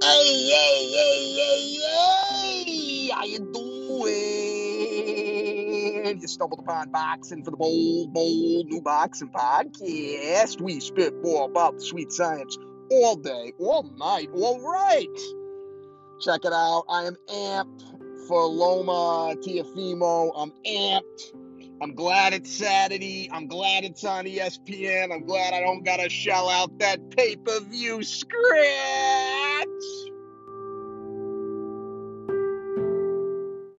Hey, how you doing? You stumbled upon Boxing for the Bold New Boxing Podcast. We spit more about the sweet science all day, all night, all right. Check it out. I am amped for Loma Tiafimo. I'm amped. I'm glad it's Saturday. I'm glad it's on ESPN. I'm glad I don't gotta shell out that pay-per-view script.